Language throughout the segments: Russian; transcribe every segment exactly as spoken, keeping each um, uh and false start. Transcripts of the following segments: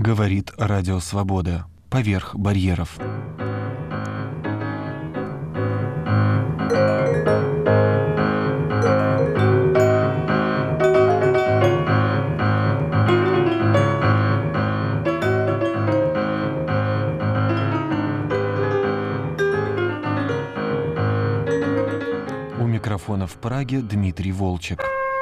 Говорит Радио Свобода. Поверх барьеров. У микрофона в Праге Дмитрий Волчек.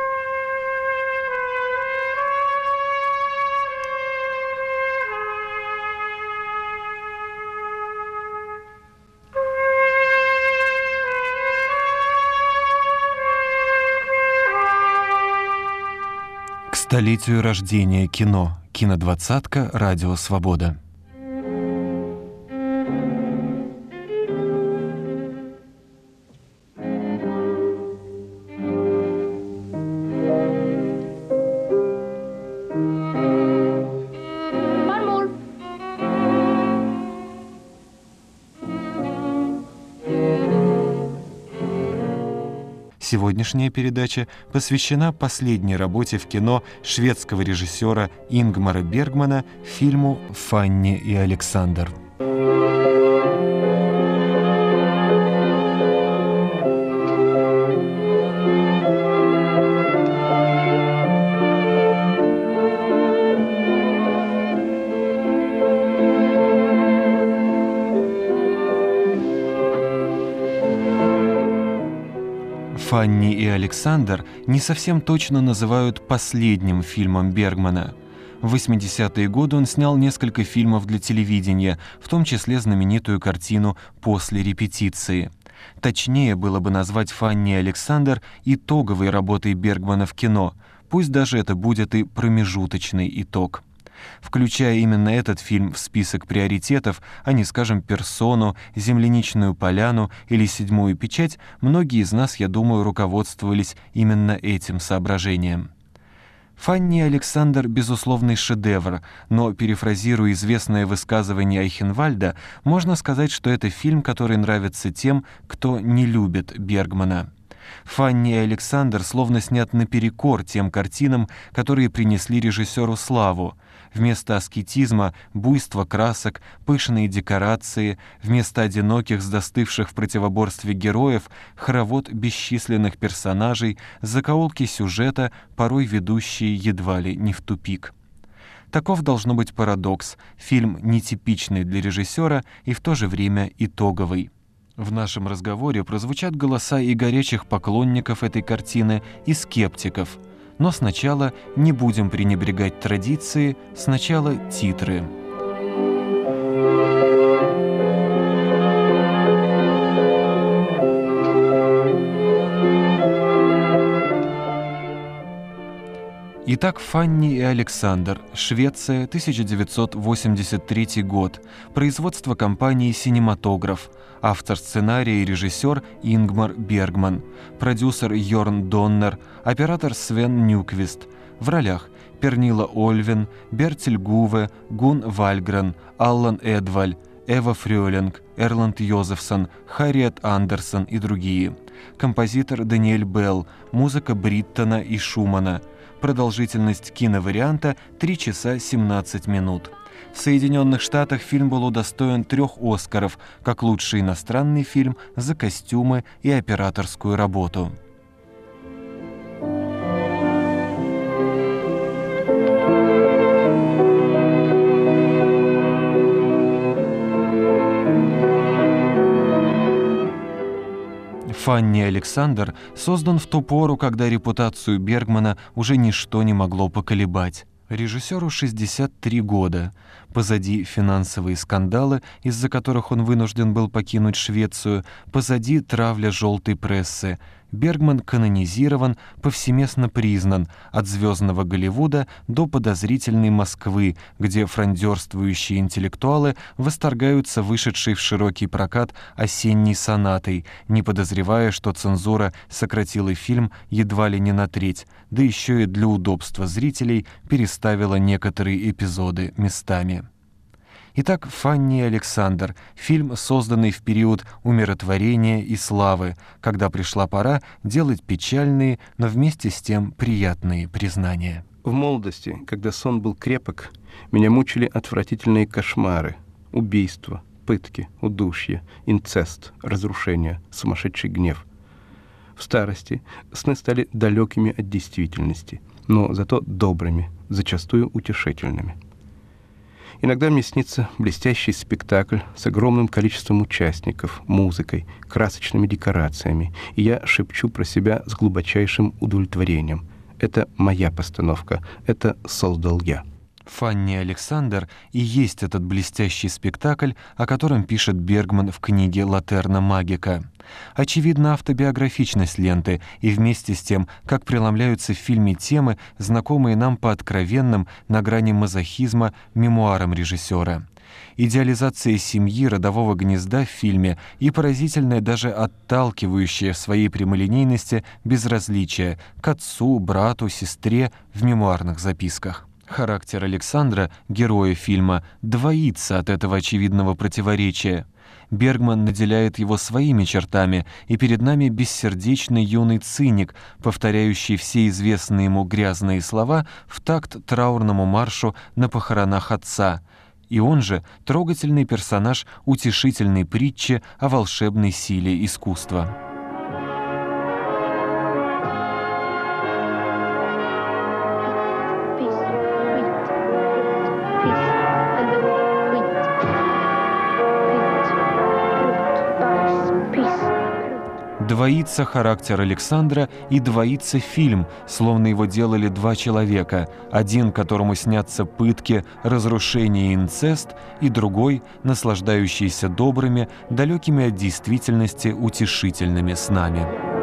К столетию рождения кино. Кинодвадцатка Радио Свобода. Сегодняшняя передача посвящена последней работе в кино шведского режиссера Ингмара Бергмана, фильму «Фанни и Александр». «Фанни и Александр» не совсем точно называют последним фильмом Бергмана. В восьмидесятые годы он снял несколько фильмов для телевидения, в том числе знаменитую картину «После репетиции». Точнее было бы назвать «Фанни и Александр» итоговой работой Бергмана в кино, пусть даже это будет и промежуточный итог. Включая именно этот фильм в список приоритетов, а не, скажем, «Персону», «Земляничную поляну» или «Седьмую печать», многие из нас, я думаю, руководствовались именно этим соображением. «Фанни и Александр» — безусловный шедевр, но, перефразируя известное высказывание Айхенвальда, можно сказать, что это фильм, который нравится тем, кто не любит Бергмана. «Фанни и Александр» словно снят наперекор тем картинам, которые принесли режиссеру славу. Вместо аскетизма — буйство красок, пышные декорации, вместо одиноких, застывших в противоборстве героев — хоровод бесчисленных персонажей, закоулки сюжета, порой ведущие едва ли не в тупик. Таков должно быть парадокс. Фильм нетипичный для режиссера и в то же время итоговый. В нашем разговоре прозвучат голоса и горячих поклонников этой картины, и скептиков. Но сначала не будем пренебрегать традиции, сначала титры. Итак, «Фанни и Александр», Швеция, тысяча девятьсот восемьдесят третий год, производство компании «Синематограф», автор сценария и режиссер Ингмар Бергман, продюсер Йорн Доннер, оператор Свен Нюквист, в ролях Пернила Ольвен, Бертель Гуве, Гун Вальгрен, Аллан Эдваль, Эва Фрёлинг, Эрланд Йозефсон, Харриет Андерсон и другие. Композитор Даниэль Белл, музыка Бриттона и Шумана. Продолжительность киноварианта — три часа семнадцать минут. В Соединенных Штатах фильм был удостоен трех «Оскаров» как лучший иностранный фильм за костюмы и операторскую работу. «Фанни и Александр» создан в ту пору, когда репутацию Бергмана уже ничто не могло поколебать. Режиссеру шестьдесят три года. Позади финансовые скандалы, из-за которых он вынужден был покинуть Швецию, позади травля желтой прессы. Бергман канонизирован, повсеместно признан, от звездного Голливуда до подозрительной Москвы, где фрондерствующие интеллектуалы восторгаются вышедшей в широкий прокат «Осенней сонатой», не подозревая, что цензура сократила фильм едва ли не на треть, да еще и для удобства зрителей переставила некоторые эпизоды местами. Итак, «Фанни и Александр» — фильм, созданный в период умиротворения и славы, когда пришла пора делать печальные, но вместе с тем приятные признания. В молодости, когда сон был крепок, меня мучили отвратительные кошмары, убийства, пытки, удушье, инцест, разрушение, сумасшедший гнев. В старости сны стали далекими от действительности, но зато добрыми, зачастую утешительными. Иногда мне снится блестящий спектакль с огромным количеством участников, музыкой, красочными декорациями, и я шепчу про себя с глубочайшим удовлетворением. Это моя постановка, это создал я. «Фанни и Александр» и есть этот блестящий спектакль, о котором пишет Бергман в книге «Латерна Магика». Очевидна автобиографичность ленты и вместе с тем, как преломляются в фильме темы, знакомые нам по откровенным, на грани мазохизма, мемуарам режиссера. Идеализация семьи, родового гнезда в фильме и поразительное, даже отталкивающее в своей прямолинейности безразличие к отцу, брату, сестре в мемуарных записках. Характер Александра, героя фильма, двоится от этого очевидного противоречия. Бергман наделяет его своими чертами, и перед нами бессердечный юный циник, повторяющий все известные ему грязные слова в такт траурному маршу на похоронах отца. И он же трогательный персонаж утешительной притчи о волшебной силе искусства. Двоится характер Александра и двоится фильм, словно его делали два человека, один, которому снятся пытки, разрушение и инцест, и другой, наслаждающийся добрыми, далекими от действительности утешительными снами.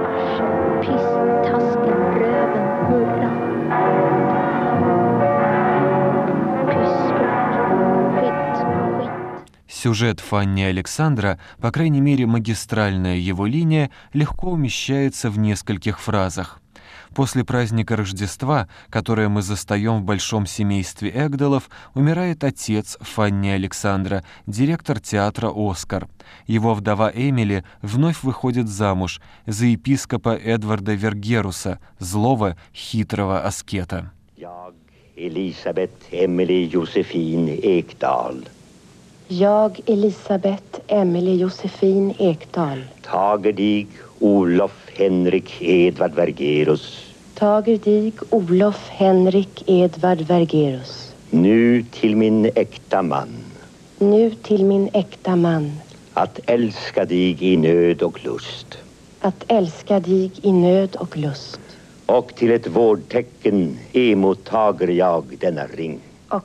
Сюжет «Фанни и Александра», по крайней мере магистральная его линия, легко умещается в нескольких фразах. После праздника Рождества, которое мы застаем в большом семействе Эгдалов, умирает отец Фанни и Александра, директор театра «Оскар». Его вдова Эмили вновь выходит замуж за епископа Эдварда Вергеруса, злого, хитрого аскета. Jag, Elisabeth Emily Josefin Ekdahl. Jag, Elisabeth Emily Josefin Ekdahl. Tager dig Olof Henrik Edvard Vergerus. Tager dig Olof Henrik Edvard Vergerus. Nu till min äkta man. Nu till min äkta man. Att älska dig i nöd och lust. Att älska dig i nöd och lust. Och till ett vårdtecken emottager jag denna ring.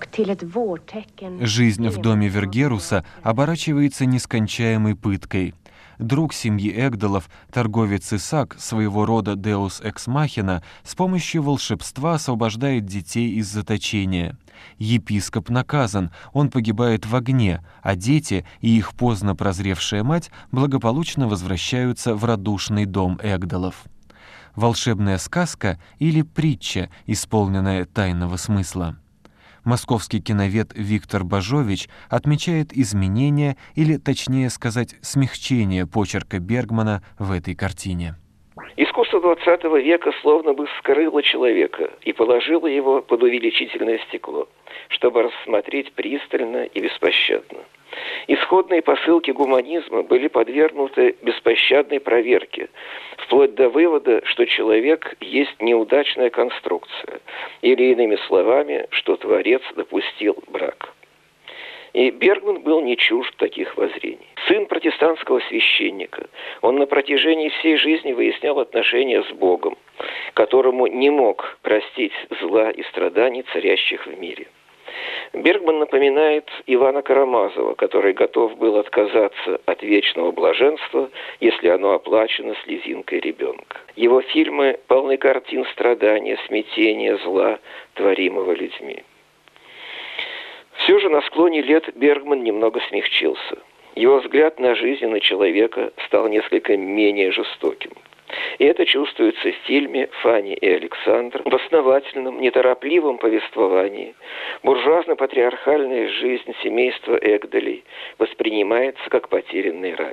Жизнь в доме Вергеруса оборачивается нескончаемой пыткой. Друг семьи Эгдалов, торговец Исаак, своего рода Deus Ex Machina, с помощью волшебства освобождает детей из заточения. Епископ наказан, он погибает в огне, а дети и их поздно прозревшая мать благополучно возвращаются в радушный дом Эгдалов. Волшебная сказка или притча, исполненная тайного смысла. Московский киновед Виктор Бажович отмечает изменения, или, точнее сказать, смягчение почерка Бергмана в этой картине. Искусство двадцатого века словно бы скрыло человека и положило его под увеличительное стекло, чтобы рассмотреть пристально и беспощадно. Исходные посылки гуманизма были подвергнуты беспощадной проверке, вплоть до вывода, что человек есть неудачная конструкция, или, иными словами, что Творец допустил брак. И Бергман был не чужд таких воззрений. Сын протестантского священника, он на протяжении всей жизни выяснял отношения с Богом, которому не мог простить зла и страданий, царящих в мире. Бергман напоминает Ивана Карамазова, который готов был отказаться от вечного блаженства, если оно оплачено слезинкой ребенка. Его фильмы полны картин страдания, смятения, зла, творимого людьми. Все же на склоне лет Бергман немного смягчился. Его взгляд на жизнь и на человека стал несколько менее жестоким. И это чувствуется в фильме «Фанни и Александр», в основательном, неторопливом повествовании. Буржуазно-патриархальная жизнь семейства Эгдалей воспринимается как потерянный рай.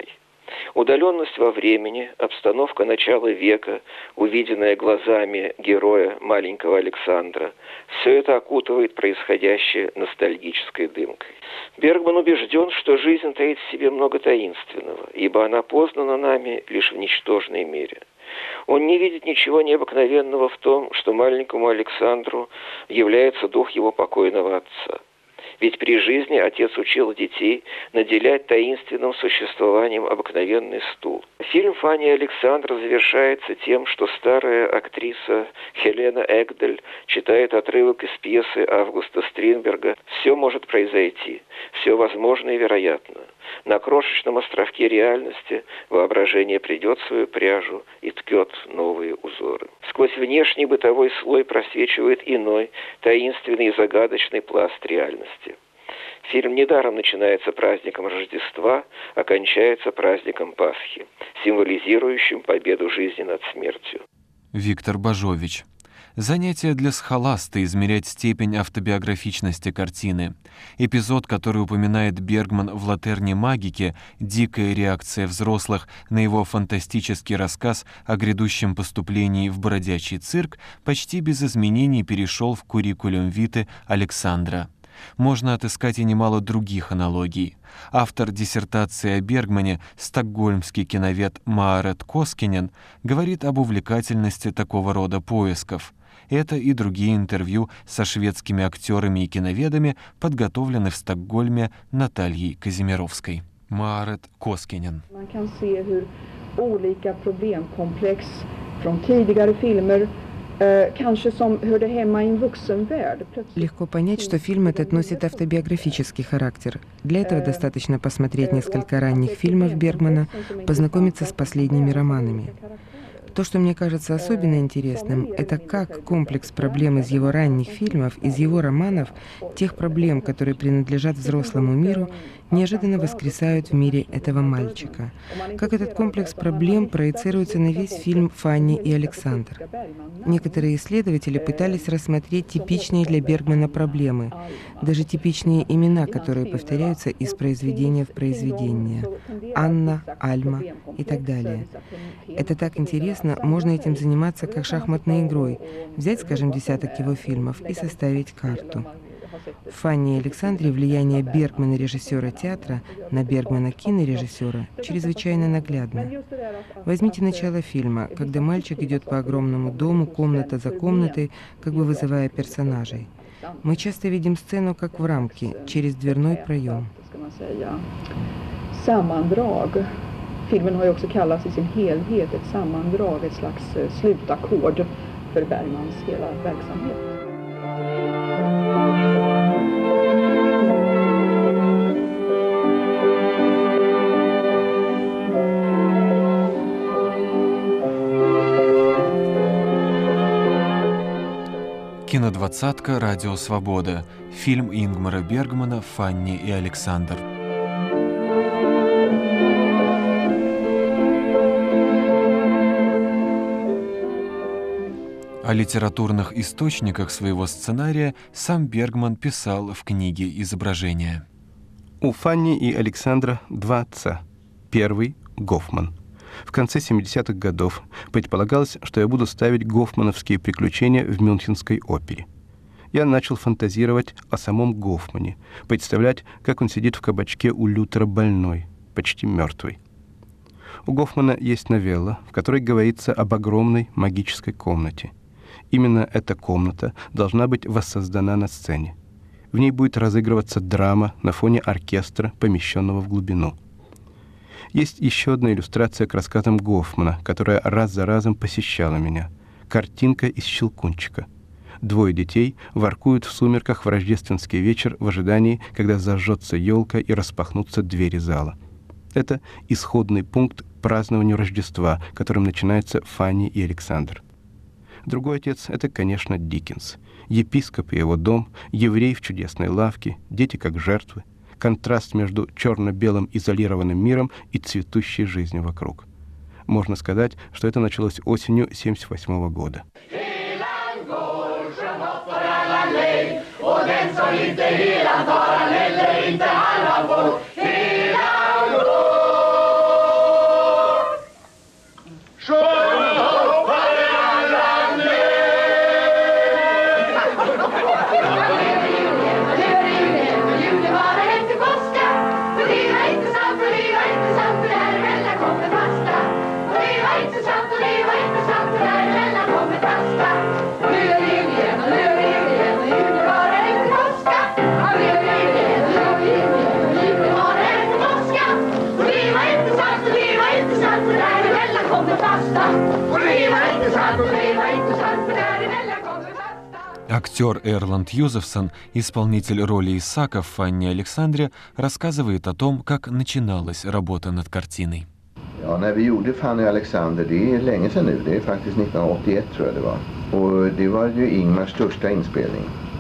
Удаленность во времени, обстановка начала века, увиденная глазами героя маленького Александра, все это окутывает происходящее ностальгической дымкой. Бергман убежден, что жизнь таит в себе много таинственного, ибо она познана нами лишь в ничтожной мере. Он не видит ничего необыкновенного в том, что маленькому Александру является дух его покойного отца. Ведь при жизни отец учил детей наделять таинственным существованием обыкновенный стул. Фильм «Фанни и Александр» завершается тем, что старая актриса Хелена Эгдель читает отрывок из пьесы Августа Стринберга «Все может произойти, все возможно и вероятно. На крошечном островке реальности воображение придет свою пряжу и ткет новые узоры». Сквозь внешний бытовой слой просвечивает иной, таинственный и загадочный пласт реальности. Фильм недаром начинается праздником Рождества, а кончается праздником Пасхи, символизирующим победу жизни над смертью. Виктор Бажович. Занятие для схоласта измерять степень автобиографичности картины. Эпизод, который упоминает Бергман в «Латерне магики», дикая реакция взрослых на его фантастический рассказ о грядущем поступлении в бродячий цирк, почти без изменений перешел в куррикулум витэ Александра. Можно отыскать и немало других аналогий. Автор диссертации о Бергмане, стокгольмский киновед Маарет Коскинен, говорит об увлекательности такого рода поисков. Это и другие интервью со шведскими актерами и киноведами, подготовлены в Стокгольме Натальей Казимировской. Маарет Коскинен. Man kan se hur olika problemkomplex från tidigare filmer kanske som hörde hemma i en vuxenvärld. Легко понять, что фильм этот носит автобиографический характер. Для этого достаточно посмотреть несколько ранних фильмов Бергмана, познакомиться с последними романами. То, что мне кажется особенно интересным, это как комплекс проблем из его ранних фильмов, из его романов, тех проблем, которые принадлежат взрослому миру, неожиданно воскресают в мире этого мальчика. Как этот комплекс проблем проецируется на весь фильм «Фанни и Александр». Некоторые исследователи пытались рассмотреть типичные для Бергмана проблемы, даже типичные имена, которые повторяются из произведения в произведение. Анна, Альма и так далее. Это так интересно. Можно этим заниматься как шахматной игрой, взять, скажем, десяток его фильмов и составить карту. В «Фанни и Александре» влияние Бергмана, режиссера театра, на Бергмана, кинорежиссера, чрезвычайно наглядно. Возьмите начало фильма, когда мальчик идет по огромному дому, комната за комнатой, как бы вызывая персонажей. Мы часто видим сцену как в рамке, через дверной проем. Filmen har ju också kallats i sin helhet ett sammandrag, ett slags slutackord för Bergmans hela verksamhet. Кинодвадцатка «Радио Свобода». Фильм Ингмара Бергмана «Фанни и Александр». О литературных источниках своего сценария сам Бергман писал в книге «Изображение». У Фанни и Александра два отца. Первый — Гофман. В конце семидесятых годов предполагалось, что я буду ставить гофмановские приключения в Мюнхенской опере. Я начал фантазировать о самом Гофмане, представлять, как он сидит в кабачке у Лютера больной, почти мертвый. У Гофмана есть новелла, в которой говорится об огромной магической комнате. Именно эта комната должна быть воссоздана на сцене. В ней будет разыгрываться драма на фоне оркестра, помещенного в глубину. Есть еще одна иллюстрация к рассказам Гофмана, которая раз за разом посещала меня. Картинка из «Щелкунчика». Двое детей воркуют в сумерках в рождественский вечер в ожидании, когда зажжется елка и распахнутся двери зала. Это исходный пункт к празднованию Рождества, которым начинается «Фанни и Александр». Другой отец — это, конечно, Диккенс. Епископ и его дом, еврей в чудесной лавке, дети как жертвы, контраст между черно-белым изолированным миром и цветущей жизнью вокруг. Можно сказать, что это началось осенью семьдесят восьмого года. Актер Эрланд Юзефсон, исполнитель роли Исаака в «Фанни и Александре», рассказывает о том, как начиналась работа над картиной. Ja, när vi gjorde Fanny och Alexander, det är länge sedan nu, det är faktiskt nittonhundraåttioett tror jag det var. Och det var ju Ingmars största inspelning.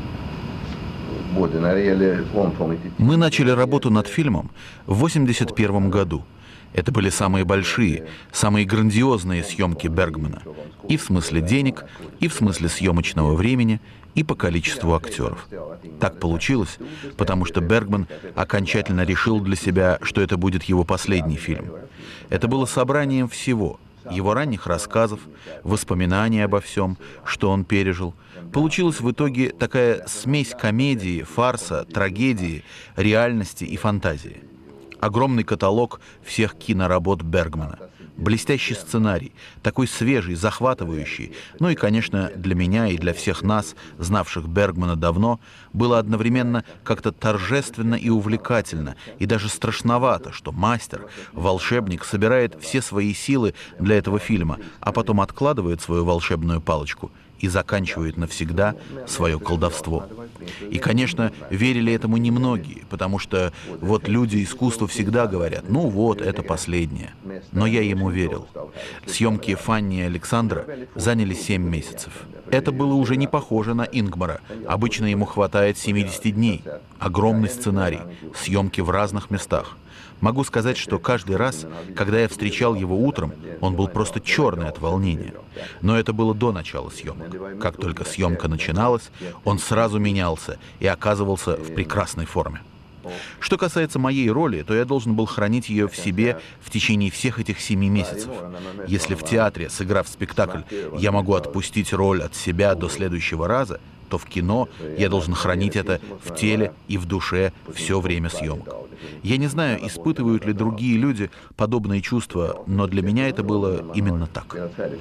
Både när det gäller omfånget. Мы начали работу над фильмом в восемьдесят первом году. Это были самые большие, самые грандиозные съемки Бергмана. И в смысле денег, и в смысле съемочного времени, и по количеству актеров. Так получилось, потому что Бергман окончательно решил для себя, что это будет его последний фильм. Это было собранием всего, его ранних рассказов, воспоминаний обо всем, что он пережил. Получилась в итоге такая смесь комедии, фарса, трагедии, реальности и фантазии. Огромный каталог всех киноработ Бергмана. Блестящий сценарий, такой свежий, захватывающий. Ну и, конечно, для меня и для всех нас, знавших Бергмана давно, было одновременно как-то торжественно и увлекательно, и даже страшновато, что мастер, волшебник собирает все свои силы для этого фильма, а потом откладывает свою волшебную палочку и заканчивает навсегда свое колдовство. И, конечно, верили этому немногие, потому что вот люди искусства всегда говорят, ну вот, это последнее. Но я ему верил. Съемки Фанни и Александра заняли семь месяцев. Это было уже не похоже на Ингмара. Обычно ему хватает семидесяти дней. Огромный сценарий, съемки в разных местах. Могу сказать, что каждый раз, когда я встречал его утром, он был просто черный от волнения. Но это было до начала съемок. Как только съемка начиналась, он сразу менялся и оказывался в прекрасной форме. Что касается моей роли, то я должен был хранить ее в себе в течение всех этих семи месяцев. Если в театре, сыграв спектакль, я могу отпустить роль от себя до следующего раза, то в кино я должен хранить это в теле и в душе все время съемок. Я не знаю, испытывают ли другие люди подобные чувства, но для меня это было именно так.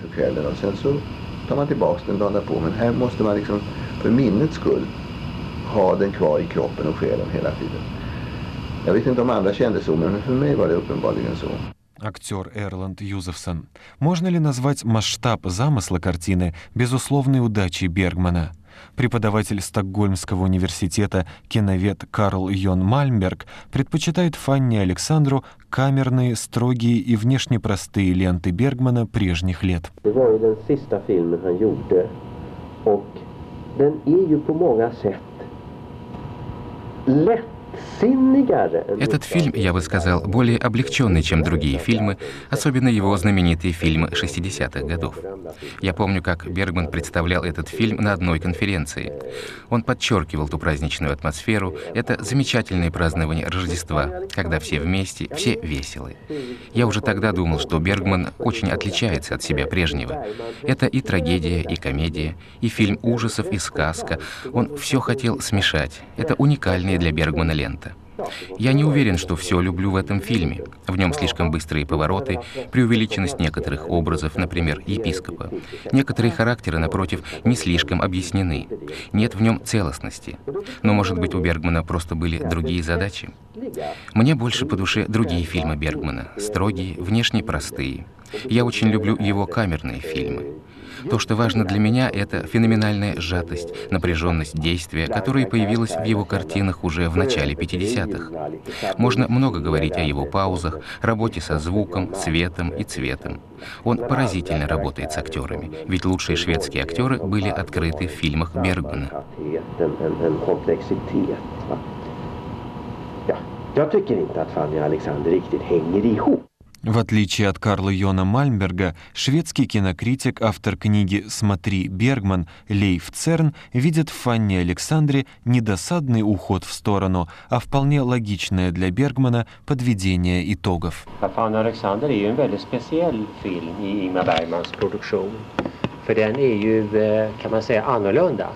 Актер Эрланд Юзефсон. Можно ли назвать масштаб замысла картины безусловной удачей Бергмана? Преподаватель Стокгольмского университета, киновед Карл Йон Мальмберг предпочитает Фанни и Александру камерные, строгие и внешне простые ленты Бергмана прежних лет. Det var ju den sista filmen han gjorde, och den är ju på många sätt lätt. Этот фильм, я бы сказал, более облегченный, чем другие фильмы, особенно его знаменитые фильмы шестидесятых годов. Я помню, как Бергман представлял этот фильм на одной конференции. Он подчеркивал ту праздничную атмосферу, это замечательное празднование Рождества, когда все вместе, все веселы. Я уже тогда думал, что Бергман очень отличается от себя прежнего. Это и трагедия, и комедия, и фильм ужасов, и сказка. Он все хотел смешать. Это уникальная для Бергмана лента. Я не уверен, что все люблю в этом фильме. В нем слишком быстрые повороты, преувеличенность некоторых образов, например, епископа. Некоторые характеры, напротив, не слишком объяснены. Нет в нем целостности. Но, может быть, у Бергмана просто были другие задачи. Мне больше по душе другие фильмы Бергмана. Строгие, внешне простые. Я очень люблю его камерные фильмы. То, что важно для меня, это феноменальная сжатость, напряженность действия, которая появилась в его картинах уже в начале пятидесятых. Можно много говорить о его паузах, работе со звуком, светом и цветом. Он поразительно работает с актерами, ведь лучшие шведские актеры были открыты в фильмах Бергмана. Jag tycker inte att Fanny och Alexander riktigt hänger ihop. В отличие от Карла Йона Мальмберга, шведский кинокритик, автор книги «Смотри, Бергман» Лейф Церн видит в Фанни и Александре не досадный уход в сторону, а вполне логичное для Бергмана подведение итогов. Fanny och Alexander är ju en väldigt speciell film i Ingmar Bergmans produktion. För den är ju, kan man säga, annorlunda.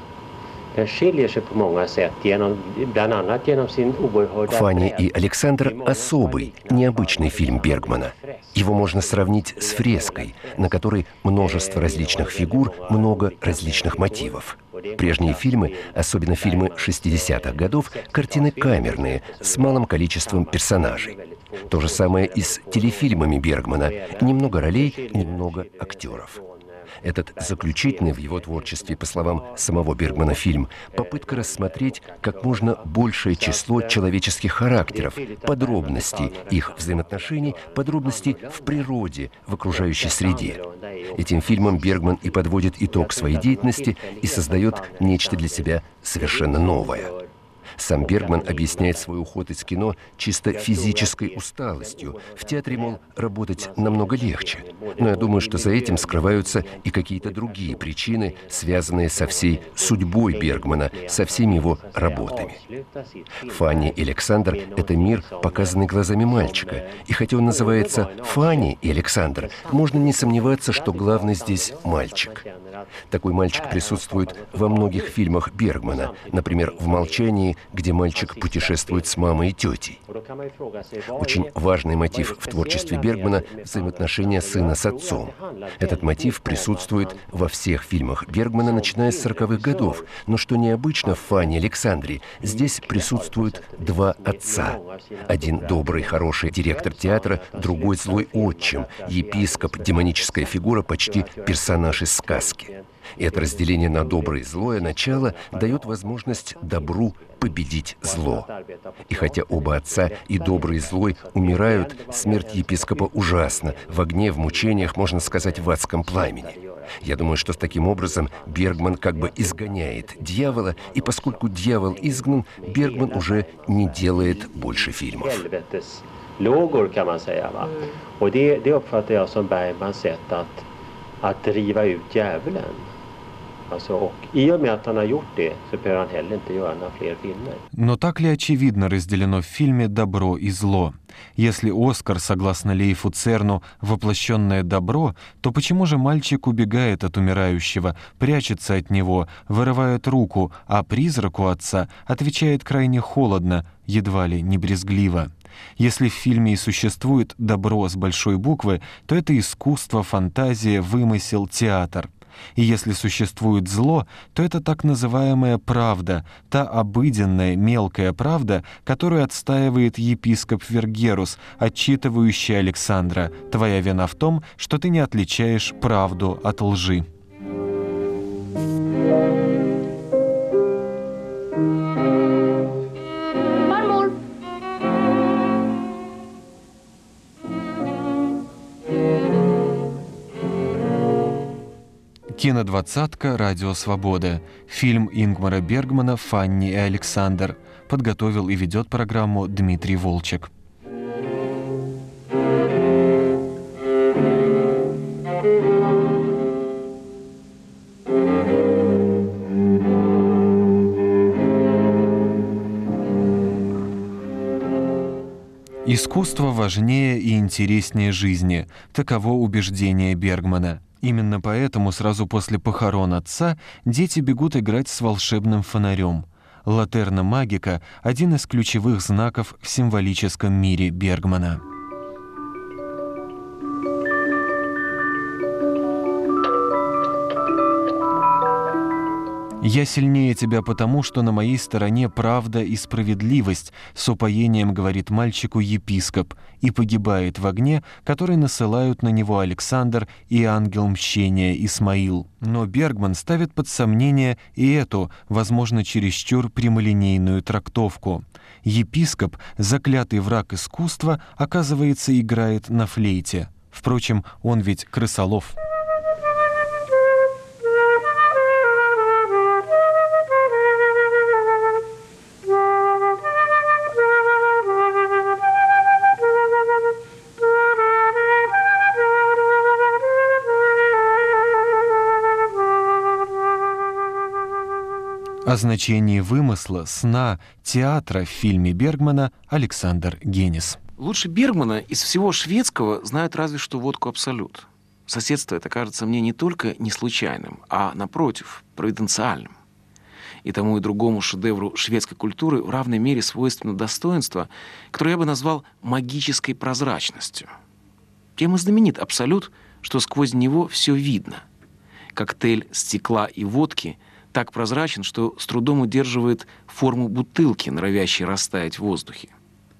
«Фанни и Александр» — особый, необычный фильм Бергмана. Его можно сравнить с фреской, на которой множество различных фигур, много различных мотивов. Прежние фильмы, особенно фильмы шестидесятых годов, картины камерные, с малым количеством персонажей. То же самое и с телефильмами Бергмана. Немного ролей, немного актеров. Этот заключительный в его творчестве, по словам самого Бергмана, фильм — попытка рассмотреть как можно большее число человеческих характеров, подробностей их взаимоотношений, подробностей в природе, в окружающей среде. Этим фильмом Бергман и подводит итог своей деятельности и создает нечто для себя совершенно новое. Сам Бергман объясняет свой уход из кино чисто физической усталостью. В театре, мол, работать намного легче. Но я думаю, что за этим скрываются и какие-то другие причины, связанные со всей судьбой Бергмана, со всеми его работами. «Фанни и Александр» — это мир, показанный глазами мальчика. И хотя он называется «Фанни и Александр», можно не сомневаться, что главный здесь мальчик. Такой мальчик присутствует во многих фильмах Бергмана, например, в «Молчании», где мальчик путешествует с мамой и тетей. Очень важный мотив в творчестве Бергмана — взаимоотношения сына с отцом. Этот мотив присутствует во всех фильмах Бергмана, начиная с сороковых годов. Но что необычно в «Фанни и Александре», здесь присутствуют два отца. Один добрый, хороший директор театра, другой злой отчим, епископ, демоническая фигура, почти персонаж из сказки. И это разделение на доброе и злое начало дает возможность добру победить зло. И хотя оба отца, и добрый, и злой, умирают, смерть епископа ужасна. В огне, в мучениях, можно сказать, в адском пламени. Я думаю, что таким образом Бергман как бы изгоняет дьявола, и поскольку дьявол изгнан, Бергман уже не делает больше фильмов. Lågor kan man säga, va? Och det, det uppfattar jag som Bergmans sätt att, att driva ut djävulen. Alltså, och i och med att han har gjort det så behöver han heller inte göra några fler filmer. Но так ли очевидно разделено в фильме добро и зло? Если Оскар, согласно Лейфу Церну, воплощенное добро, то почему же мальчик убегает от умирающего, прячется от него, вырывает руку, а призраку отца отвечает крайне холодно, едва ли не брезгливо? Если в фильме и существует добро с большой буквы, то это искусство, фантазия, вымысел, театр. И если существует зло, то это так называемая правда, та обыденная мелкая правда, которую отстаивает епископ Вергерус, отчитывающий Александра: «Твоя вина в том, что ты не отличаешь правду от лжи». Кинодвадцатка «Радио Свобода». Фильм Ингмара Бергмана «Фанни и Александр». Подготовил и ведет программу Дмитрий Волчек. Искусство важнее и интереснее жизни. Таково убеждение Бергмана. Именно поэтому сразу после похорон отца дети бегут играть с волшебным фонарем. Латерна магика — один из ключевых знаков в символическом мире Бергмана. «Я сильнее тебя потому, что на моей стороне правда и справедливость», с упоением говорит мальчику епископ, и погибает в огне, который насылают на него Александр и ангел мщения Исмаил. Но Бергман ставит под сомнение и эту, возможно, чересчур прямолинейную трактовку. Епископ, заклятый враг искусства, оказывается, играет на флейте. Впрочем, он ведь крысолов. О значении вымысла, сна, театра в фильме Бергмана Александр Генис. Лучше Бергмана из всего шведского знают разве что водку «Абсолют». Соседство это кажется мне не только не случайным, а, напротив, провиденциальным. И тому и другому шедевру шведской культуры в равной мере свойственно достоинство, которое я бы назвал магической прозрачностью. Тем и знаменит «Абсолют», что сквозь него все видно. Коктейль стекла и водки — так прозрачен, что с трудом удерживает форму бутылки, норовящей растаять в воздухе.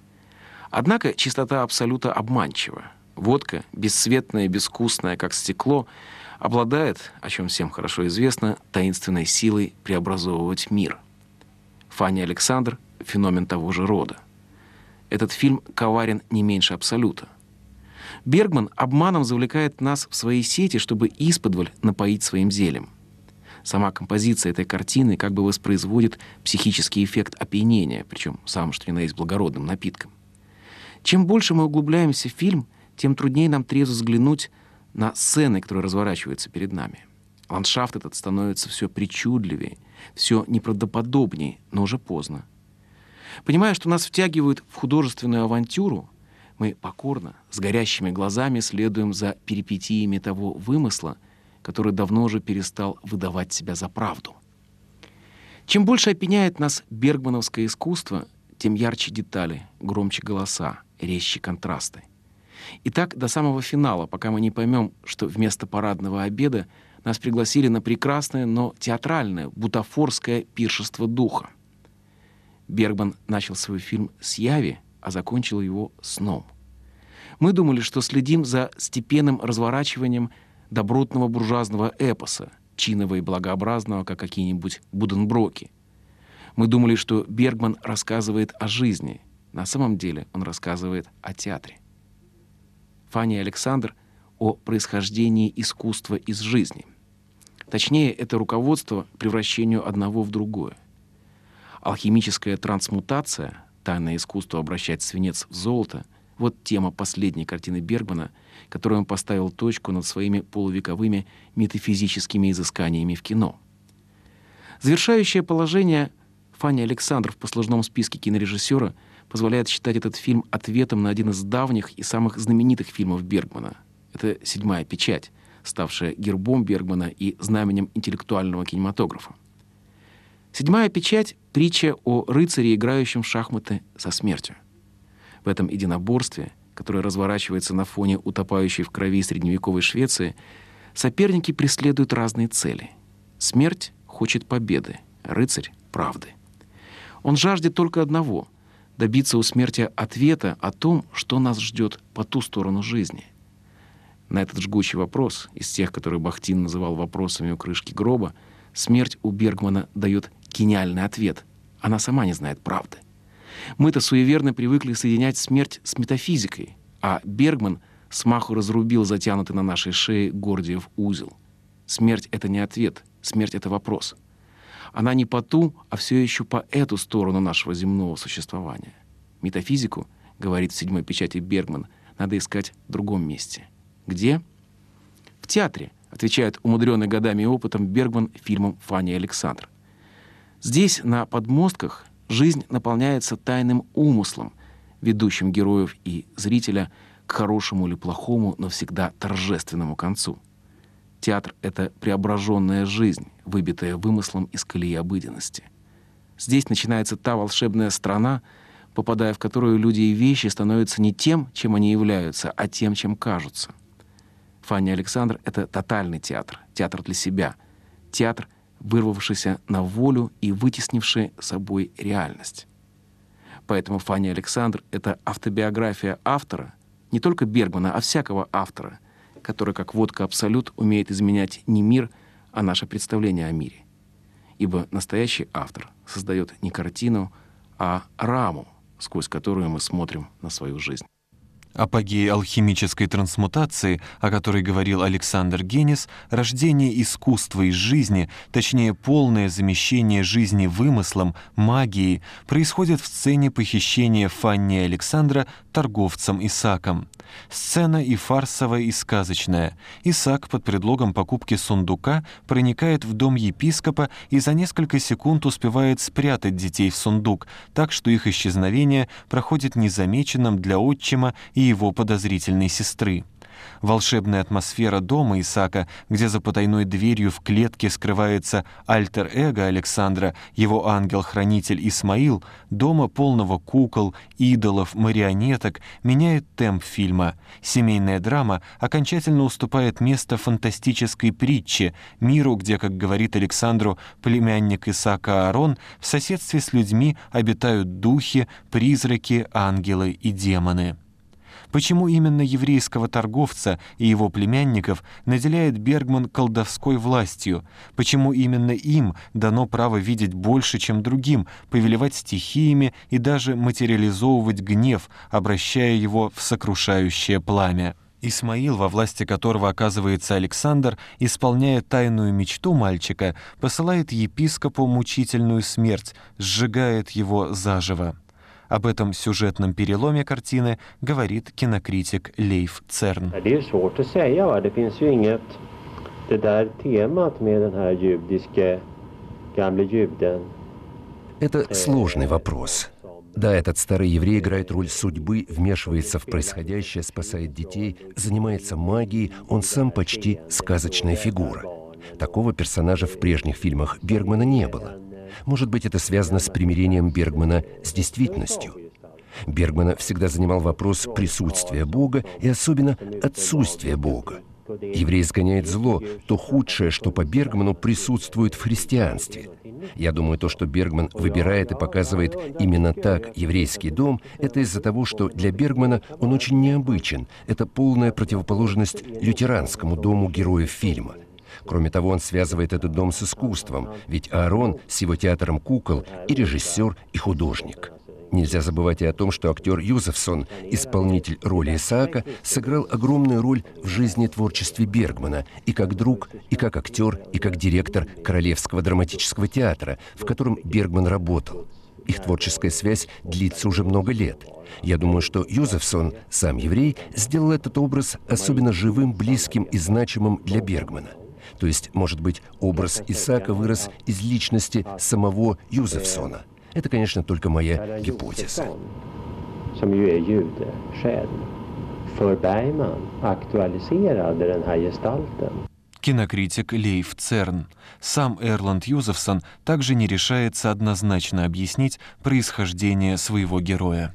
Однако чистота абсолюта обманчива. Водка, бесцветная и безвкусная, как стекло, обладает, о чем всем хорошо известно, таинственной силой преобразовывать мир. «Фанни Александр» — феномен того же рода. Этот фильм коварен не меньше абсолюта. Бергман обманом завлекает нас в свои сети, чтобы исподволь напоить своим зелем. Сама композиция этой картины как бы воспроизводит психический эффект опьянения, причем самым что ни на есть благородным напитком. Чем больше мы углубляемся в фильм, тем труднее нам трезво взглянуть на сцены, которые разворачиваются перед нами. Ландшафт этот становится все причудливее, все неправдоподобнее, но уже поздно. Понимая, что нас втягивают в художественную авантюру, мы покорно, с горящими глазами следуем за перипетиями того вымысла, который давно уже перестал выдавать себя за правду. Чем больше опьяняет нас бергмановское искусство, тем ярче детали, громче голоса, резче контрасты. И так до самого финала, пока мы не поймем, что вместо парадного обеда нас пригласили на прекрасное, но театральное, бутафорское пиршество духа. Бергман начал свой фильм с яви, а закончил его сном. Мы думали, что следим за степенным разворачиванием добротного буржуазного эпоса, чинного и благообразного, как какие-нибудь Буденброки. Мы думали, что Бергман рассказывает о жизни. На самом деле он рассказывает о театре. «Фанни Александр» о происхождении искусства из жизни. Точнее, это руководство превращению одного в другое. Алхимическая трансмутация, тайное искусство обращать свинец в золото — вот тема последней картины Бергмана, которой он поставил точку над своими полувековыми метафизическими изысканиями в кино. Завершающее положение «Фанни Александр» в послужном списке кинорежиссера позволяет считать этот фильм ответом на один из давних и самых знаменитых фильмов Бергмана. Это «Седьмая печать», ставшая гербом Бергмана и знаменем интеллектуального кинематографа. «Седьмая печать» — притча о рыцаре, играющем в шахматы со смертью. В этом единоборстве, которое разворачивается на фоне утопающей в крови средневековой Швеции, соперники преследуют разные цели. Смерть хочет победы, рыцарь — правды. Он жаждет только одного — добиться у смерти ответа о том, что нас ждет по ту сторону жизни. На этот жгучий вопрос, из тех, которые Бахтин называл вопросами у крышки гроба, смерть у Бергмана дает гениальный ответ. Она сама не знает правды. Мы-то суеверно привыкли соединять смерть с метафизикой, а Бергман смаху разрубил затянутый на нашей шее Гордиев узел. Смерть — это не ответ, смерть — это вопрос. Она не по ту, а все еще по эту сторону нашего земного существования. Метафизику, говорит в «Седьмой печати» Бергман, надо искать в другом месте. Где? В театре, отвечает умудренный годами и опытом Бергман фильмом «Фанни Александр». Здесь, на подмостках, жизнь наполняется тайным умыслом, ведущим героев и зрителя к хорошему или плохому, но всегда торжественному концу. Театр — это преображенная жизнь, выбитая вымыслом из колеи обыденности. Здесь начинается та волшебная страна, попадая в которую люди и вещи становятся не тем, чем они являются, а тем, чем кажутся. «Фанни Александр» — это тотальный театр, театр для себя, театр, вырвавшийся на волю и вытеснивший собой реальность. Поэтому «Фанни Александр» — это автобиография автора, не только Бергмана, а всякого автора, который, как водка абсолют, умеет изменять не мир, а наше представление о мире. Ибо настоящий автор создает не картину, а раму, сквозь которую мы смотрим на свою жизнь. Апогей алхимической трансмутации, о которой говорил Александр Генис, рождение искусства из жизни, точнее полное замещение жизни вымыслом, магией, происходит в сцене похищения Фанни Александра торговцем Исаком. Сцена и фарсовая, и сказочная. Исак под предлогом покупки сундука проникает в дом епископа и за несколько секунд успевает спрятать детей в сундук, так что их исчезновение проходит незамеченным для отчима и его подозрительной сестры. Волшебная атмосфера дома Исаака, где за потайной дверью в клетке скрывается альтер-эго Александра, его ангел-хранитель Исмаил, дома полного кукол, идолов, марионеток, меняет темп фильма. Семейная драма окончательно уступает место фантастической притче, миру, где, как говорит Александру племянник Исаака Аарон, в соседстве с людьми обитают духи, призраки, ангелы и демоны. Почему именно еврейского торговца и его племянников наделяет Бергман колдовской властью? Почему именно им дано право видеть больше, чем другим, повелевать стихиями и даже материализовывать гнев, обращая его в сокрушающее пламя? Исмаил, во власти которого оказывается Александр, исполняя тайную мечту мальчика, посылает епископу мучительную смерть, сжигает его заживо. Об этом сюжетном переломе картины говорит кинокритик Leif Церн. Det är svårt att säga, va? Det finns ju inget, det där temat med den här judiske gamle juden. Это сложный вопрос. Да, этот старый еврей играет роль судьбы, вмешивается в происходящее, спасает детей, занимается магией, он сам почти сказочная фигура. Такого персонажа в прежних фильмах Бергмана не было. Может быть, это связано с примирением Бергмана с действительностью. Бергмана всегда занимал вопрос присутствия Бога и особенно отсутствия Бога. Еврей изгоняет зло, то худшее, что по Бергману присутствует в христианстве. Я думаю, то, что Бергман выбирает и показывает именно так еврейский дом, это из-за того, что для Бергмана он очень необычен. Это полная противоположность лютеранскому дому героев фильма. Кроме того, он связывает этот дом с искусством, ведь Аарон с его театром кукол и режиссер, и художник. Нельзя забывать и о том, что актер Юзефсон, исполнитель роли Исаака, сыграл огромную роль в жизни и творчестве Бергмана и как друг, и как актер, и как директор Королевского драматического театра, в котором Бергман работал. Их творческая связь длится уже много лет. Я думаю, что Юзефсон, сам еврей, сделал этот образ особенно живым, близким и значимым для Бергмана. То есть, может быть, образ Исаака вырос из личности самого Юзефсона. Это, конечно, только моя гипотеза. Кинокритик Лейф Церн. Сам Эрланд Юзефсон также не решается однозначно объяснить происхождение своего героя.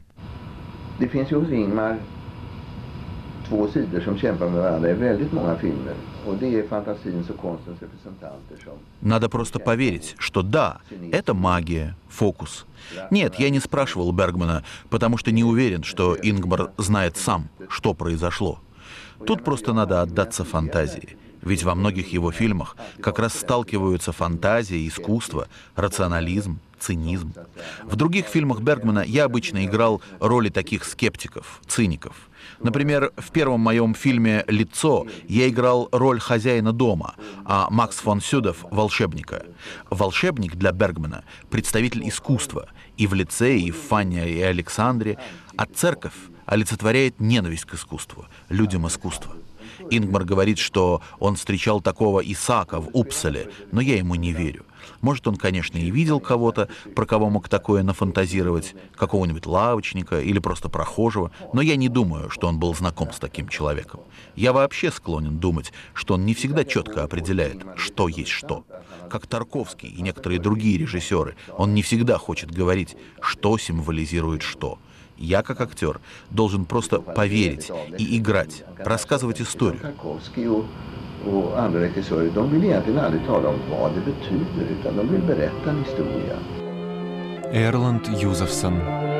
Två sidor som kämpar med varandra i väldigt många filmer. Och det är fantasins och konstens representanter som... Надо просто поверить, что да, это магия, фокус. Нет, я не спрашивал Бергмана, потому что не уверен, что Ингмар знает сам, что произошло. Тут просто надо отдаться фантазии. Ведь во многих его фильмах как раз сталкиваются фантазия, искусство, рационализм, цинизм. В других фильмах Бергмана я обычно играл роли таких скептиков, циников. Например, в первом моем фильме «Лицо» я играл роль хозяина дома, а Макс фон Сюдов — волшебника. Волшебник для Бергмана — представитель искусства и в «Лице», и в «Фанне» и «Александре», а церковь олицетворяет ненависть к искусству, людям искусства. Ингмар говорит, что он встречал такого Исаака в Упсале, но я ему не верю. Может, он, конечно, и видел кого-то, про кого мог такое нафантазировать, какого-нибудь лавочника или просто прохожего, но я не думаю, что он был знаком с таким человеком. Я вообще склонен думать, что он не всегда четко определяет, что есть что. Как Тарковский и некоторые другие режиссеры, он не всегда хочет говорить, что символизирует что. Я, как актер, должен просто поверить и играть, рассказывать историю. Och andra regissörer, de vill egentligen aldrig tala om vad det betyder, utan de vill berätta en historia. Эрланд Юзефсон.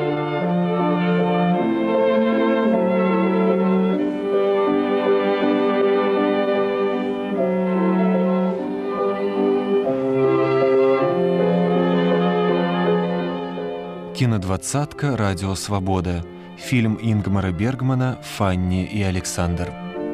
Кинодвадцатка «Радио Свобода». Фильм Ингмара Бергмана «Фанни и Александр».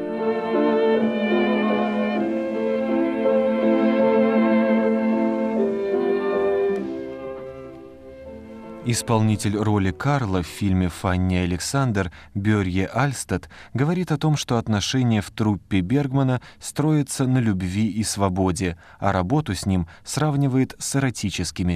Исполнитель роли Карла в фильме «Фанни и Александр» Бörje Альстед говорит о том, что отношения в труппе Бергмана строятся на любви и свободе, а работу с ним сравнивает с эротическими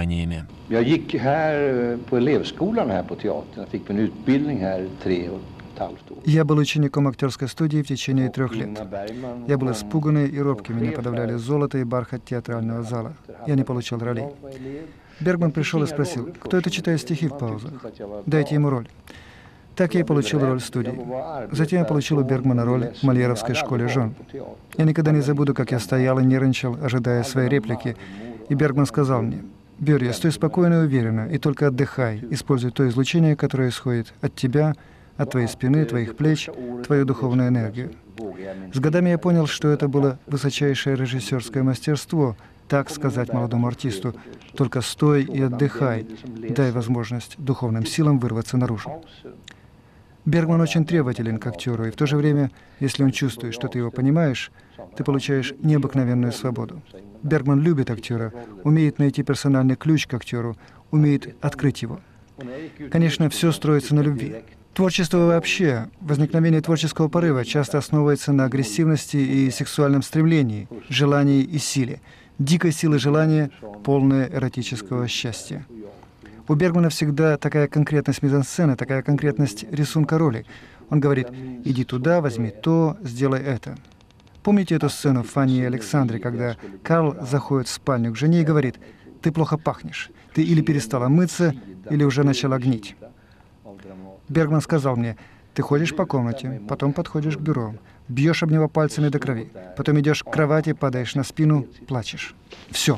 переживаниями. Jag gick här på elevskolan här på teatern. Jag fick min utbildning här tre Я был учеником актерской студии в течение трех лет. Я был испуганный и робкий, меня подавляли золото и бархат театрального зала. Я не получил ролей. Бергман пришел и спросил, кто это читает стихи в паузах? Дайте ему роль. Так я и получил роль в студии. Затем я получил у Бергмана роль в Мольеровской школе жен. Я никогда не забуду, как я стоял и нервничал, ожидая своей реплики. И Бергман сказал мне: «Бёрья, стой спокойно и уверенно, и только отдыхай, используй то излучение, которое исходит от тебя, от твоей спины, твоих плеч, твою духовную энергию». С годами я понял, что это было высочайшее режиссерское мастерство, так сказать молодому артисту: «Только стой и отдыхай, дай возможность духовным силам вырваться наружу». Бергман очень требователен к актеру, и в то же время, если он чувствует, что ты его понимаешь, ты получаешь необыкновенную свободу. Бергман любит актера, умеет найти персональный ключ к актеру, умеет открыть его. Конечно, все строится на любви. Творчество вообще, возникновение творческого порыва часто основывается на агрессивности и сексуальном стремлении, желании и силе, дикой силы желания, полное эротического счастья. У Бергмана всегда такая конкретность мизансцены, такая конкретность рисунка роли. Он говорит: «Иди туда, возьми то, сделай это». Помните эту сцену в «Фанни и Александре», когда Карл заходит в спальню к жене и говорит: «Ты плохо пахнешь, ты или перестала мыться, или уже начала гнить». Бергман сказал мне: «Ты ходишь по комнате, потом подходишь к бюро, бьешь об него пальцами до крови, потом идешь к кровати, падаешь на спину, плачешь. Все».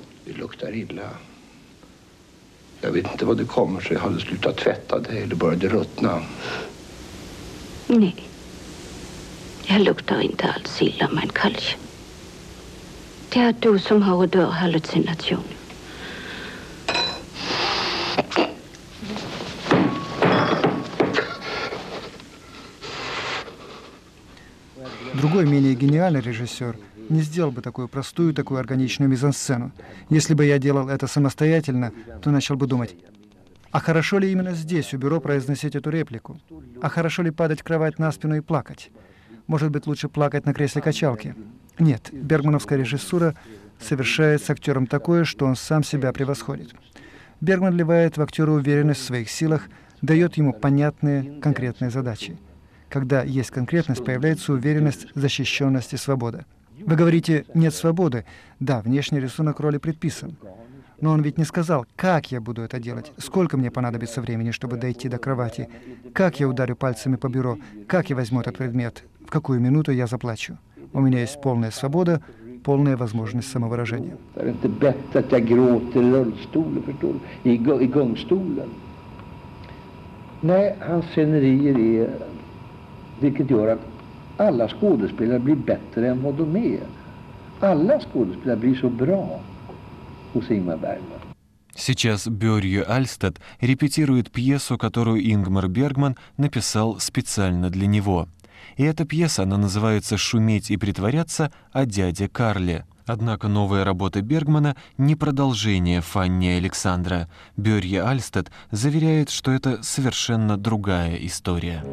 Jag vet inte vad det kommer sig. Har du slutat tvätta dig eller började ruttna? Nej. Jag luktar inte alls illa, men kanske. Det är du som har odörhallucination. Другой, менее гениальный режиссер не сделал бы такую простую, такую органичную мизансцену. Если бы я делал это самостоятельно, то начал бы думать: а хорошо ли именно здесь, у бюро, произносить эту реплику? А хорошо ли падать в кровать на спину и плакать? Может быть, лучше плакать на кресле качалки? Нет, бергмановская режиссура совершает с актером такое, что он сам себя превосходит. Бергман вливает в актера уверенность в своих силах, дает ему понятные, конкретные задачи. Когда есть конкретность, появляется уверенность, защищенность и свобода. Вы говорите: нет свободы. Да, внешний рисунок роли предписан. Но он ведь не сказал, как я буду это делать, сколько мне понадобится времени, чтобы дойти до кровати, как я ударю пальцами по бюро, как я возьму этот предмет, в какую минуту я заплачу. У меня есть полная свобода, полная возможность самовыражения. Nej, hans scenerier är, vilket gör att alla skådespelare blir bättre än vad de är. Alla skådespelare blir så bra hos Ingmar Bergman. Сейчас Бёрье Альстед репетирует пьесу, которую Ингмар Бергман написал специально для него. И эта пьеса, она называется «Шуметь и притворяться» о дяде Карле. Однако новая работа Бергмана не продолжение «Фанни и Александра». Бёрье Альстед заверяет, что это совершенно другая история.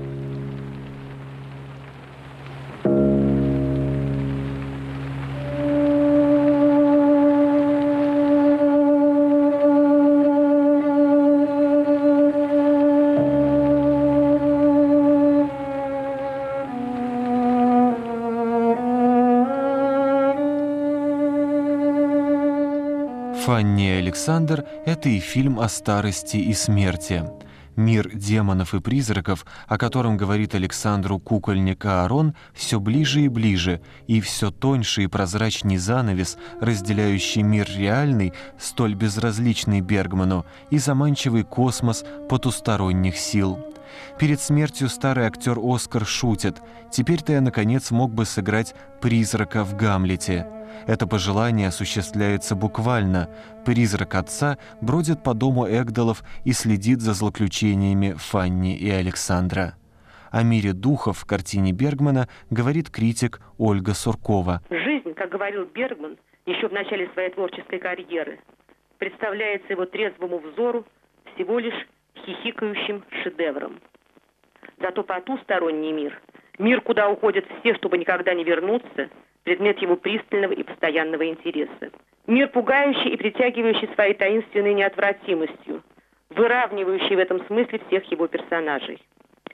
«Фанни и Александр» — это и фильм о старости и смерти. Мир демонов и призраков, о котором говорит Александру кукольник Аарон, все ближе и ближе, и все тоньше и прозрачней занавес, разделяющий мир реальный, столь безразличный Бергману, и заманчивый космос потусторонних сил. Перед смертью старый актер Оскар шутит: «Теперь-то я, наконец, мог бы сыграть призрака в Гамлете». Это пожелание осуществляется буквально. Призрак отца бродит по дому Эгдалов и следит за злоключениями Фанни и Александра. О мире духов в картине Бергмана говорит критик Ольга Суркова. Жизнь, как говорил Бергман еще в начале своей творческой карьеры, представляется его трезвому взору всего лишь хихикающим шедевром. Зато потусторонний мир, мир, куда уходят все, чтобы никогда не вернуться, предмет его пристального и постоянного интереса. Мир, пугающий и притягивающий своей таинственной неотвратимостью, выравнивающий в этом смысле всех его персонажей.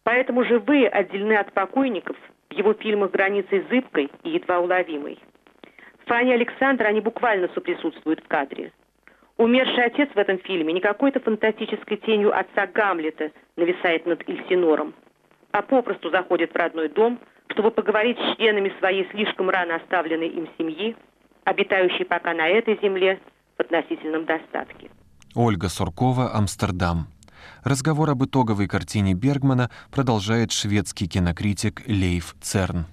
Поэтому же вы отделены от покойников в его фильмах границей зыбкой и едва уловимой. Фанни и Александр, они буквально соприсутствуют в кадре. Умерший отец в этом фильме не какой-то фантастической тенью отца Гамлета нависает над Эльсинором, а попросту заходит в родной дом, чтобы поговорить с членами своей слишком рано оставленной им семьи, обитающей пока на этой земле в относительном достатке. Ольга Суркова, Амстердам. Разговор об итоговой картине Бергмана продолжает шведский кинокритик Лейф Церн.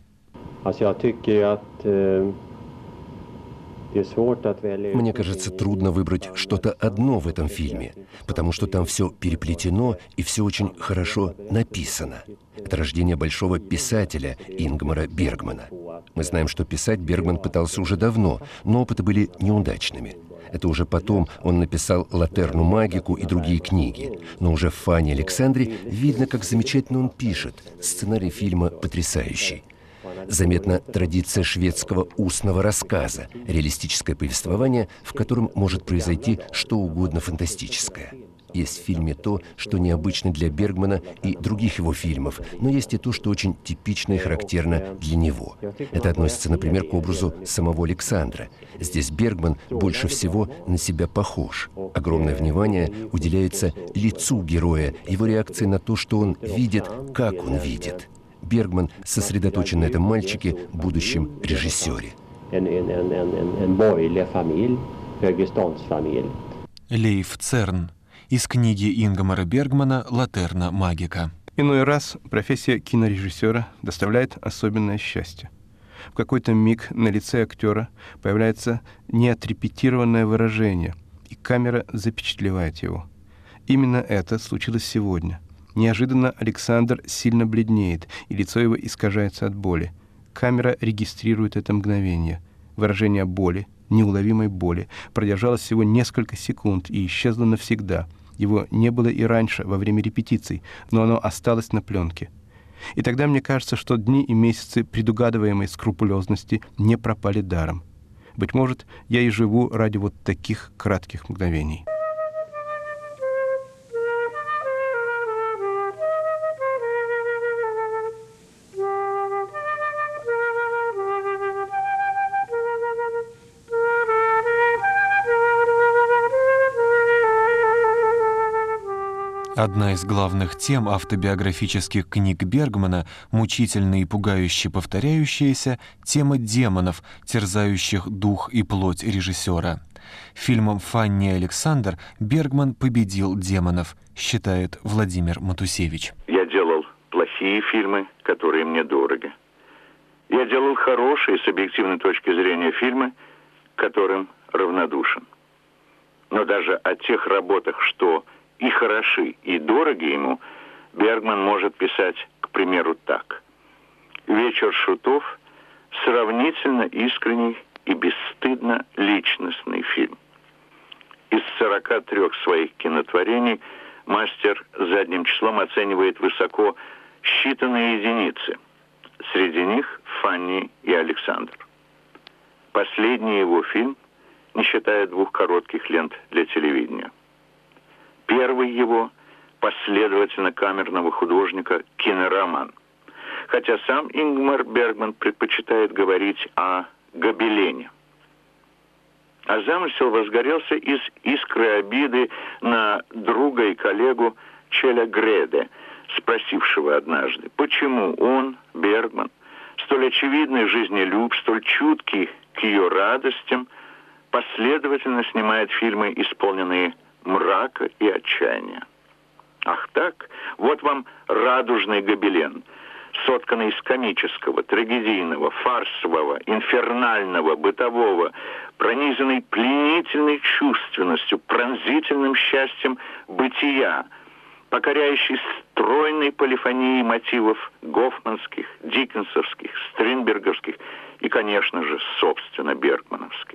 Мне кажется, трудно выбрать что-то одно в этом фильме, потому что там все переплетено и все очень хорошо написано. Это рождение большого писателя Ингмара Бергмана. Мы знаем, что писать Бергман пытался уже давно, но опыты были неудачными. Это уже потом он написал «Латерну магику» и другие книги. Но уже в «Фанни и Александре» видно, как замечательно он пишет. Сценарий фильма потрясающий. Заметна традиция шведского устного рассказа, реалистическое повествование, в котором может произойти что угодно фантастическое. Есть в фильме то, что необычно для Бергмана и других его фильмов, но есть и то, что очень типично и характерно для него. Это относится, например, к образу самого Александра. Здесь Бергман больше всего на себя похож. Огромное внимание уделяется лицу героя, его реакции на то, что он видит, как он видит. Бергман сосредоточен на этом мальчике, будущем режиссере. Лейф Церн. Из книги Ингмара Бергмана «Латерна магика». Иной раз профессия кинорежиссера доставляет особенное счастье. В какой-то миг на лице актера появляется неотрепетированное выражение, и камера запечатлевает его. Именно это случилось сегодня. Неожиданно Александр сильно бледнеет, и лицо его искажается от боли. Камера регистрирует это мгновение. Выражение боли, неуловимой боли, продержалось всего несколько секунд и исчезло навсегда. Его не было и раньше, во время репетиций, но оно осталось на пленке. И тогда мне кажется, что дни и месяцы предугадываемой скрупулезности не пропали даром. Быть может, я и живу ради вот таких кратких мгновений. Одна из главных тем автобиографических книг Бергмана, мучительно и пугающе повторяющаяся, тема демонов, терзающих дух и плоть режиссера. Фильмом «Фанни и Александр» Бергман победил демонов, считает Владимир Матусевич. Я делал плохие фильмы, которые мне дороги. Я делал хорошие, с объективной точки зрения, фильмы, которым равнодушен. Но даже о тех работах, что и хороши, и дороги ему, Бергман может писать, к примеру, так. «Вечер шутов» — сравнительно искренний и бесстыдно личностный фильм. Из сорока трех своих кинотворений мастер задним числом оценивает высоко считанные единицы. Среди них «Фанни и Александр». Последний его фильм, не считая двух коротких лент для телевидения. Первый его — последовательно камерного художника кинороман. Хотя сам Ингмар Бергман предпочитает говорить о гобелене. А замысел возгорелся из искры обиды на друга и коллегу Челя Греде, спросившего однажды, почему он, Бергман, столь очевидный жизнелюб, столь чуткий к ее радостям, последовательно снимает фильмы, исполненные мрака и отчаяния. Ах так, вот вам радужный гобелен, сотканный из комического, трагедийного, фарсового, инфернального, бытового, пронизанный пленительной чувственностью, пронзительным счастьем бытия, покоряющий стройной полифонией мотивов гофманских, диккенсовских, стринберговских и, конечно же, собственно, бергмановских.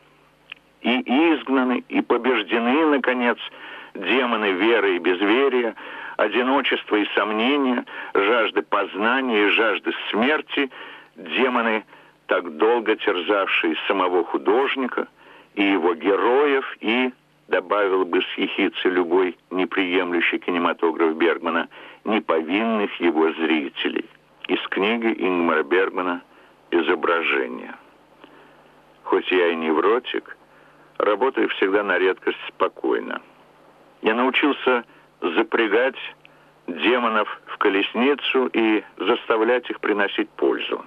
И изгнаны, и побеждены, наконец, демоны веры и безверия, одиночества и сомнения, жажды познания и жажды смерти, демоны, так долго терзавшие самого художника и его героев, и добавил бы с ехидцей любой неприемлющий кинематограф Бергмана, неповинных его зрителей. Из книги Ингмара Бергмана «Изображение». Хоть я и невротик, работаю всегда на редкость спокойно. Я научился запрягать демонов в колесницу и заставлять их приносить пользу.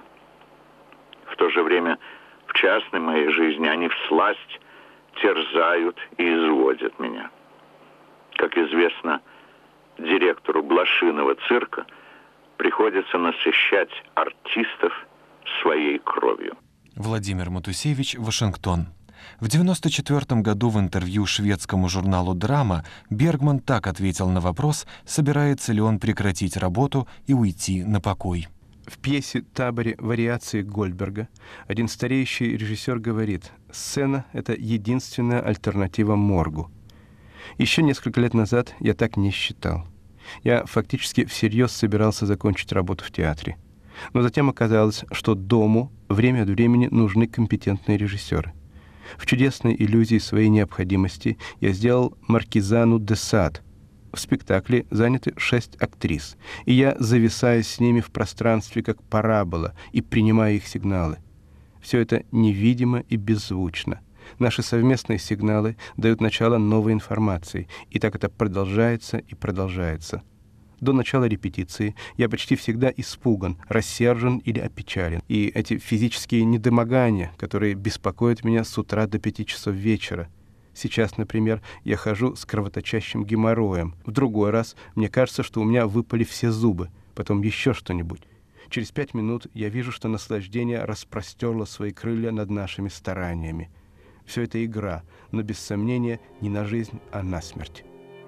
В то же время в частной моей жизни они всласть терзают и изводят меня. Как известно, директору блошиного цирка приходится насыщать артистов своей кровью. Владимир Матусевич, Вашингтон. В девяносто четвёртом году в интервью шведскому журналу «Драма» Бергман так ответил на вопрос, собирается ли он прекратить работу и уйти на покой. В пьесе «Таборе. Вариации Гольдберга» один стареющий режиссер говорит: «Сцена — это единственная альтернатива моргу». Еще несколько лет назад я так не считал. Я фактически всерьез собирался закончить работу в театре. Но затем оказалось, что дому время от времени нужны компетентные режиссеры. В чудесной иллюзии своей необходимости я сделал «Маркизану де Сад». В спектакле заняты шесть актрис, и я зависаю с ними в пространстве, как парабола, и принимаю их сигналы. Все это невидимо и беззвучно. Наши совместные сигналы дают начало новой информации, и так это продолжается и продолжается. До начала репетиции я почти всегда испуган, рассержен или опечален. И эти физические недомогания, которые беспокоят меня с утра до пяти часов вечера. Сейчас, например, я хожу с кровоточащим геморроем. В другой раз мне кажется, что у меня выпали все зубы, потом еще что-нибудь. Через пять минут я вижу, что наслаждение распростерло свои крылья над нашими стараниями. Все это игра, но без сомнения не на жизнь, а на смерть.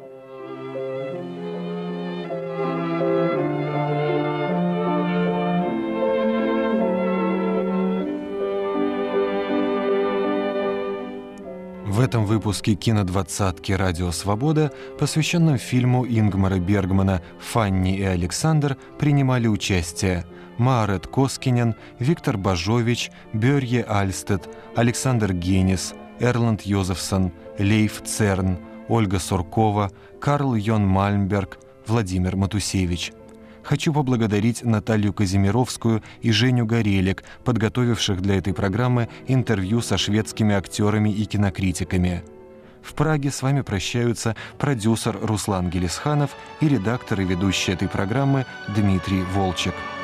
В этом выпуске «Кинодвадцатки. Радио Свобода», посвященном фильму Ингмара Бергмана «Фанни и Александр», принимали участие Маарет Коскинен, Виктор Бажович, Бörje Альстед, Александр Генис, Эрланд Йозефсон, Лейф Церн, Ольга Суркова, Карл Йон Мальмберг, Владимир Матусевич. Хочу поблагодарить Наталью Казимировскую и Женю Горелик, подготовивших для этой программы интервью со шведскими актерами и кинокритиками. В Праге с вами прощаются продюсер Руслан Гелисханов и редактор и ведущий этой программы Дмитрий Волчек.